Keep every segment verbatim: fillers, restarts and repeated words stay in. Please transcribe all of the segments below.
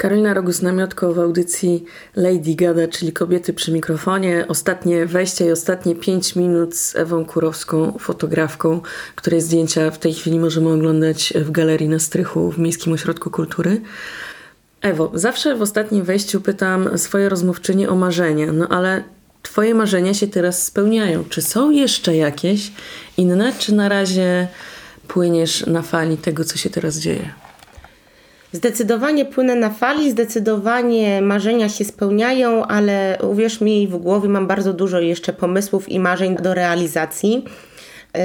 Karolina Rogus-Namiotko w audycji Lady Gada, czyli Kobiety przy mikrofonie. Ostatnie wejście i ostatnie pięć minut z Ewą Kurowską, fotografką, której zdjęcia w tej chwili możemy oglądać w galerii na Strychu w Miejskim Ośrodku Kultury. Ewo, zawsze w ostatnim wejściu pytam swoje rozmówczynie o marzenia, no ale twoje marzenia się teraz spełniają. Czy są jeszcze jakieś inne, czy na razie płyniesz na fali tego, co się teraz dzieje? Zdecydowanie płynę na fali, zdecydowanie marzenia się spełniają, ale uwierz mi, w głowie mam bardzo dużo jeszcze pomysłów i marzeń do realizacji. Yy,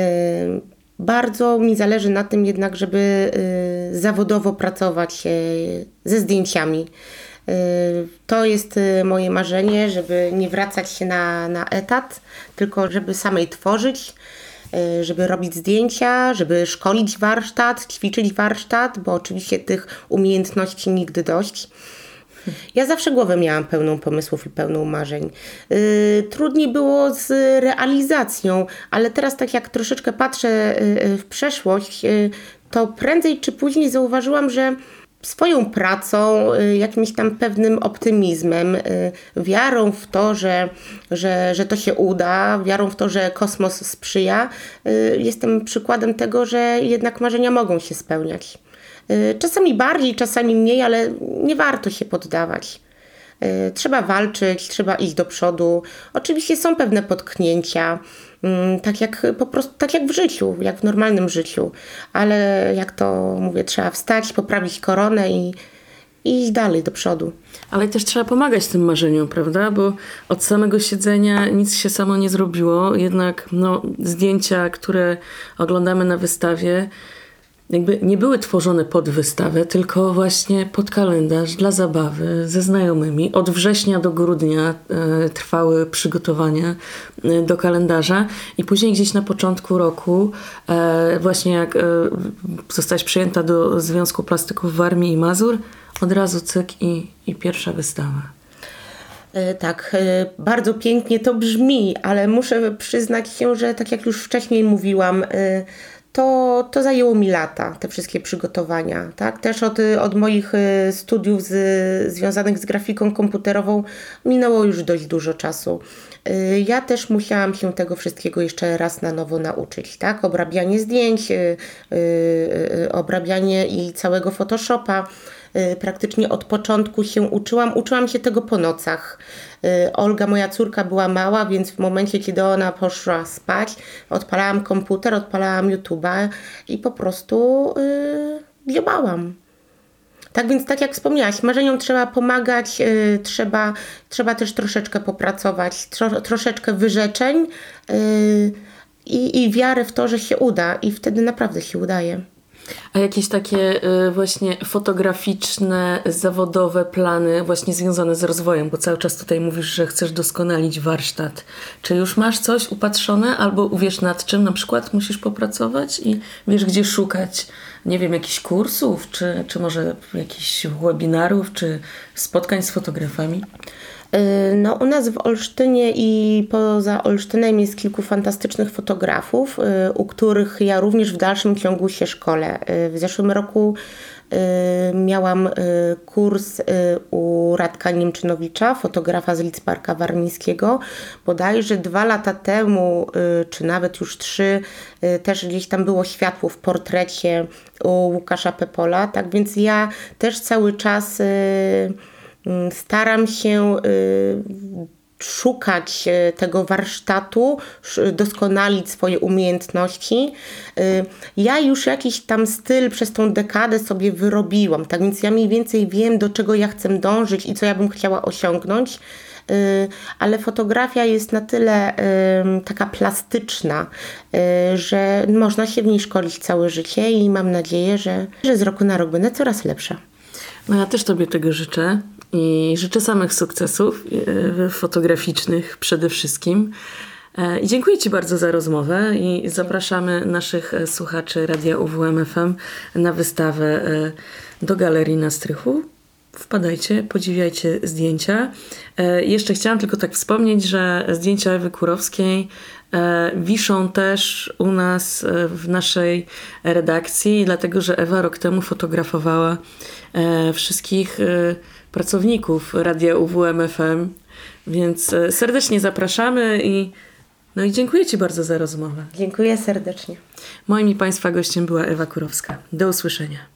bardzo mi zależy na tym jednak, żeby yy, zawodowo pracować yy, ze zdjęciami. Yy, to jest yy, moje marzenie, żeby nie wracać się na, na etat, tylko żeby samej tworzyć, żeby robić zdjęcia, żeby szkolić warsztat, ćwiczyć warsztat, bo oczywiście tych umiejętności nigdy dość. Ja zawsze głowę miałam pełną pomysłów i pełną marzeń. Yy, trudniej było z realizacją, ale teraz tak jak troszeczkę patrzę yy, w przeszłość, yy, to prędzej czy później zauważyłam, że swoją pracą, jakimś tam pewnym optymizmem, wiarą w to, że, że, że to się uda, wiarą w to, że kosmos sprzyja, jestem przykładem tego, że jednak marzenia mogą się spełniać. Czasami bardziej, czasami mniej, ale nie warto się poddawać. Trzeba walczyć, trzeba iść do przodu. Oczywiście są pewne potknięcia, tak jak po prostu, tak jak w życiu, jak w normalnym życiu, ale jak to mówię, trzeba wstać, poprawić koronę i, i iść dalej do przodu. Ale też trzeba pomagać tym marzeniom, prawda? Bo od samego siedzenia nic się samo nie zrobiło, jednak no, zdjęcia, które oglądamy na wystawie, jakby nie były tworzone pod wystawę, tylko właśnie pod kalendarz, dla zabawy, ze znajomymi. Od września do grudnia e, trwały przygotowania e, do kalendarza i później gdzieś na początku roku, e, właśnie jak e, zostałaś przyjęta do Związku Plastyków Warmii i Mazur, od razu cyk i, i pierwsza wystawa. Tak, bardzo pięknie to brzmi, ale muszę przyznać się, że tak jak już wcześniej mówiłam, To, to zajęło mi lata, te wszystkie przygotowania. Tak? Też od, od moich studiów z, związanych z grafiką komputerową minęło już dość dużo czasu. Ja też musiałam się tego wszystkiego jeszcze raz na nowo nauczyć. Tak? Obrabianie zdjęć, yy, yy, obrabianie i całego Photoshopa. Praktycznie od początku się uczyłam. Uczyłam się tego po nocach. Olga, moja córka, była mała, więc w momencie, kiedy ona poszła spać, odpalałam komputer, odpalałam YouTube'a i po prostu yy, dziobałam. Tak więc, tak jak wspomniałaś, marzeniom trzeba pomagać, yy, trzeba, trzeba też troszeczkę popracować, tro, troszeczkę wyrzeczeń yy, i, i wiary w to, że się uda i wtedy naprawdę się udaje. A jakieś takie y, właśnie fotograficzne, zawodowe plany właśnie związane z rozwojem, bo cały czas tutaj mówisz, że chcesz doskonalić warsztat. Czy już masz coś upatrzone albo wiesz nad czym na przykład musisz popracować i wiesz gdzie szukać, nie wiem, jakichś kursów, czy, czy może jakichś webinarów, czy spotkań z fotografami? No, u nas w Olsztynie i poza Olsztynem jest kilku fantastycznych fotografów, u których ja również w dalszym ciągu się szkolę. W zeszłym roku miałam kurs u Radka Niemczynowicza, fotografa z Lidzbarka Warmińskiego. Bodajże dwa lata temu, czy nawet już trzy, też gdzieś tam było światło w portrecie u Łukasza Pepola. Tak więc ja też cały czas staram się y, szukać tego warsztatu, doskonalić swoje umiejętności. Y, ja już jakiś tam styl przez tą dekadę sobie wyrobiłam, tak więc ja mniej więcej wiem, do czego ja chcę dążyć i co ja bym chciała osiągnąć. Y, ale fotografia jest na tyle y, taka plastyczna, y, że można się w niej szkolić całe życie i mam nadzieję, że, że z roku na rok będę coraz lepsza. No ja też Tobie tego życzę i życzę samych sukcesów e, fotograficznych przede wszystkim. E, I dziękuję Ci bardzo za rozmowę i zapraszamy naszych słuchaczy Radia U W M F M na wystawę e, do Galerii na Strychu. wpadajcie, podziwiajcie zdjęcia. E, jeszcze chciałam tylko tak wspomnieć, że zdjęcia Ewy Kurowskiej e, wiszą też u nas e, w naszej redakcji, dlatego że Ewa rok temu fotografowała e, wszystkich e, pracowników Radia U W M F M, więc e, serdecznie zapraszamy i no i dziękuję Ci bardzo za rozmowę. Dziękuję serdecznie. Moim i Państwa gościem była Ewa Kurowska. Do usłyszenia.